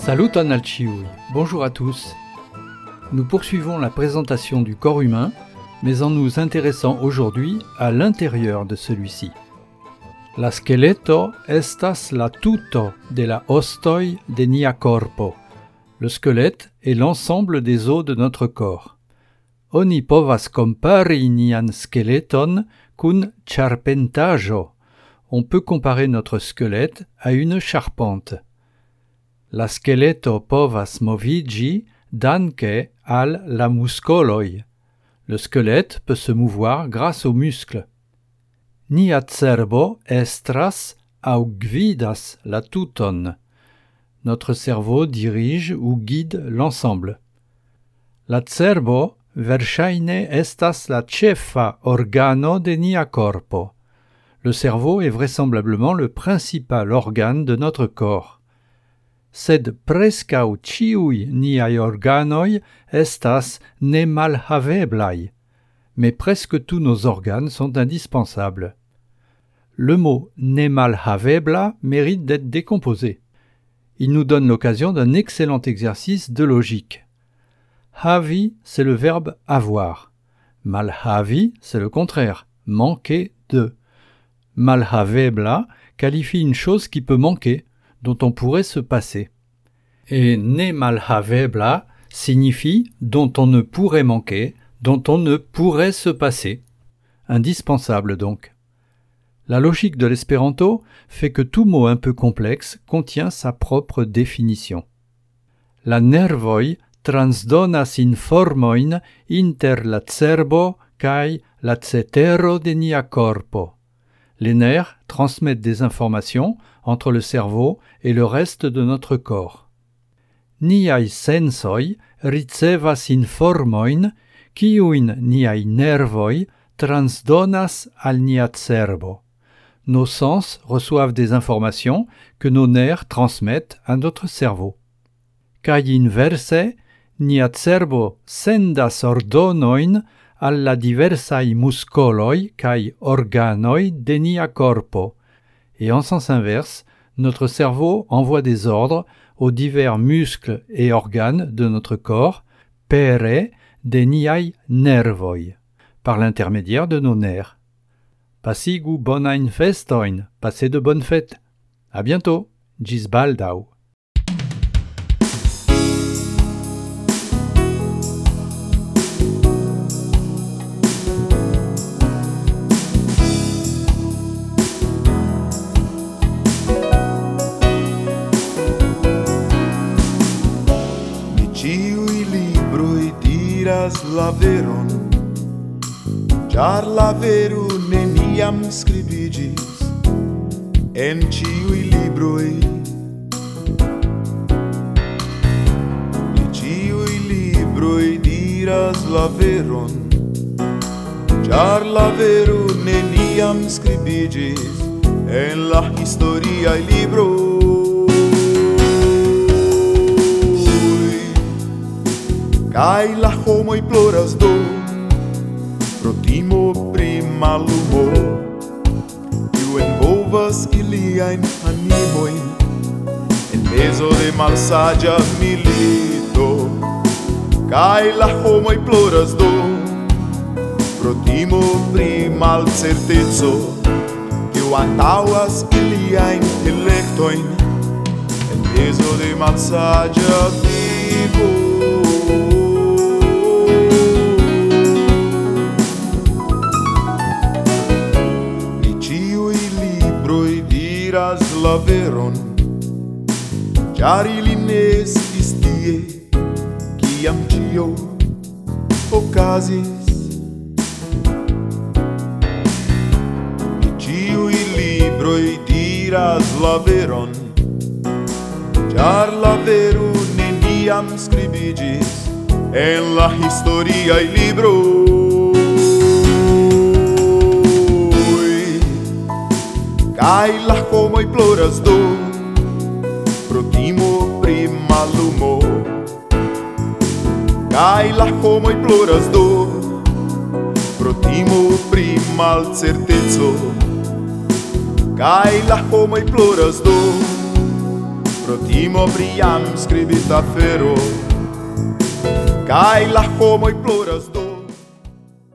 Saluton al ciui, bonjour à tous. Nous poursuivons la présentation du corps humain, mais en nous intéressant aujourd'hui à l'intérieur de celui-ci. La skeleto estas la tuto de la ostoi de nia corpo. Le squelette est l'ensemble des os de notre corps. Oni povas compari nian skeleton kun charpentaĵo. On peut comparer notre squelette à une charpente. La skeleto povas moviĝi danke al la muskoloj. Le squelette peut se mouvoir grâce aux muscles. Nia cerbo estras aŭ gvidas la tuton. Notre cerveau dirige ou guide l'ensemble. La cerbo verŝajne estas la ĉefa organo de nia corpo. Le cerveau est vraisemblablement le principal organe de notre corps. Sed preskaŭ ĉiuj niaj organoj estas nemalhaveblaj. Mais presque tous nos organes sont indispensables. Le mot nemalhavebla mérite d'être décomposé. Il nous donne l'occasion d'un excellent exercice de logique. Havi, c'est le verbe avoir. Malhavi, c'est le contraire, manquer de. Malhavebla qualifie une chose qui peut manquer, dont on pourrait se passer. Et nemalhavebla signifie dont on ne pourrait manquer, dont on ne pourrait se passer. Indispensable donc. La logique de l'espéranto fait que tout mot un peu complexe contient sa propre définition. La nervoj transdonas informojn inter la cerbo kaj la cetero de nia corpo. Les nerfs transmettent des informations entre le cerveau et le reste de notre corps. Niaj sensoj ricevas informojn kiujn niaj nervoj transdonas al nia cerbo. Nos sens reçoivent des informations que nos nerfs transmettent à notre cerveau. Kaj inverse, nia cerbo sendas ordonojn al la diversaj muskoloj kaj organoj de nia corpo. Et en sens inverse, notre cerveau envoie des ordres aux divers muscles et organes de notre corps, pere de niaj nervoj, par l'intermédiaire de nos nerfs. Pasigu bonajn festojn, passez de bonnes fêtes. À bientôt, ĝis baldaŭ. Ĉiuj libroj diras la veron, ĉar la vero neniam skribiĝis en ĉiuj libroj. Ĉiuj libroj diras la veron, ĉar la vero neniam skribiĝis en la historiaj libroj. Kaj la homoj ploras do pro timo pri mallumo, kiu envolvas iliajn animojn en mezo de malsaĝa milito. Kaj la homoj ploras do pro timo pri malcerteco, kiu antaŭas iliajn elektojn en mezo de malsaĝa vivo. La veron, ĉar ili ne estis tie, kiam ĉio okazis. Ĉiuj libroj diras la veron, ĉar la vero neniam skribiĝis en la historiaj libroj. Kaj la homoj ploras do pro timo pri mallumo. Kaj la homoj ploras do pro timo pri malcerteco. Kaj la homoj ploras do protimo priam scribita fero, cae la homo ploras do.